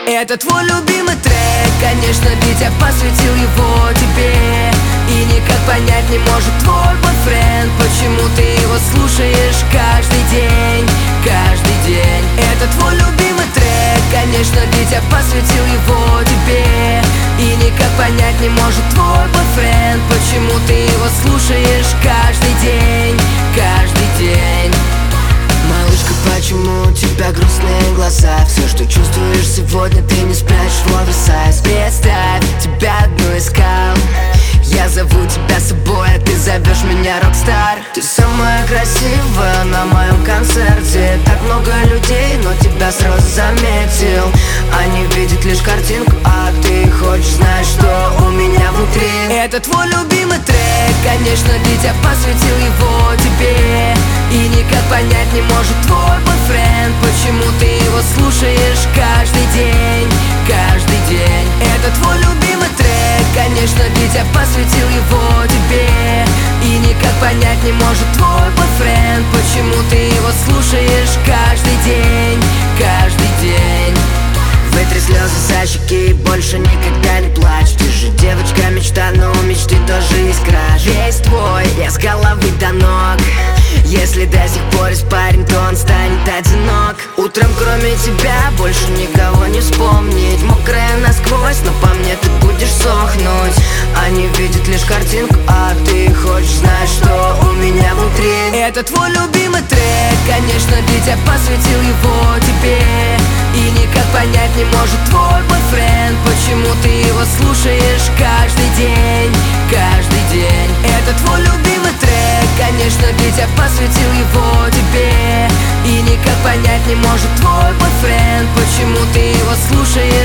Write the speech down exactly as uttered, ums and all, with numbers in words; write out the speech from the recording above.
Это твой любимый трек, конечно, ведь я посвятил его тебе. И никак понять не может твой бойфренд, почему ты его слушаешь каждый день, каждый день. Это твой любимый трек, конечно, ведь я посвятил его тебе. И никак понять не может твой бойфренд, почему ты его слушаешь каждый день, каждый день. Малышка, почему у тебя грустные глаза? Все, что чувствуешь сегодня, ты не спрячешь в оверсайз. Представь, тебя одну искал. Я зову тебя с собой, а ты зовешь меня рокстар. Ты самая красивая на моем концерте. Так много людей, но тебя сразу заметил. Они видят лишь картинку, а ты хочешь знать, что у меня внутри. Это твой любимый трек, конечно, ведь я посвятил его тебе. И никак понять не может твой бойфренд, почему ты его слушаешь каждый день, каждый день. Это твой любимый трек, конечно, ведь я посвятил его тебе. И никак понять не может твой бойфренд, почему ты его слушаешь каждый день, каждый день. Вытри слезы со щеки и больше никогда не плачь. Ты же девочка мечта, но у мечты тоже есть краш. Весь твой, я с головы до ног. Если до сих пор есть парень, то он станет одинок. Утром кроме тебя больше никого не вспомнить. Мокрая насквозь, но по мне ты будешь сохнуть. Они видят лишь картинку, а ты хочешь знать, что у меня внутри. Это твой любимый трек, конечно, ведь я посвятил его тебе. И никак понять не может твой бойфренд, почему ты его слушаешь каждый день, каждый день. Это твой любимый трек, конечно, ведь я посвятил его тебе. И никак понять не может твой бойфренд, почему ты его слушаешь